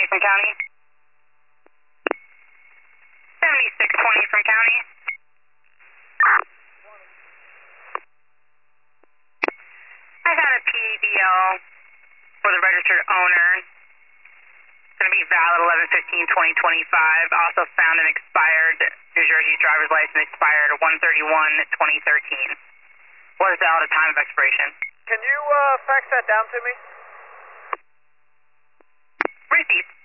from county. 7620 from county. I've had a PDL for the registered owner. It's going to be valid 11/15/2025. Also found an expired New Jersey driver's license expired 1/31/2013. Was valid at time of expiration. Can you fax that down to me? Received.